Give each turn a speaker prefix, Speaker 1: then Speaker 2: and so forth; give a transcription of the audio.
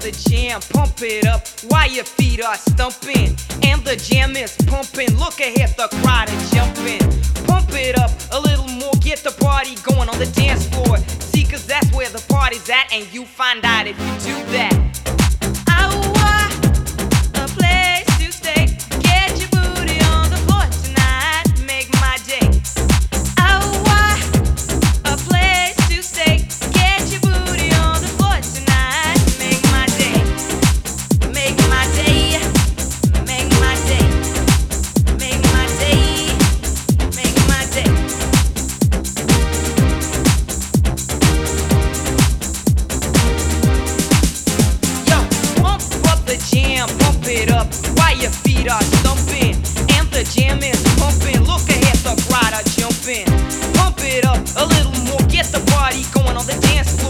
Speaker 1: the jam, pump it up while your feet are stumping. And the jam is pumping, look ahead, the crowd is jumping. Pump it up a little more, get the party going on the dance floor. See, cause that's where the party's at, and you find out if you do that. A place to stay. Get your booty on the floor tonight, make my day. A place to stay. Get your booty on the floor tonight, make my day. Make my day. Make my day. Make my day. Make my day. Yo, pump up the jam, pump it up while your feet are stumping. And the jam is pumping, look ahead, the crowd are jumping. Pump it up a little more, get the party going on the dance floor.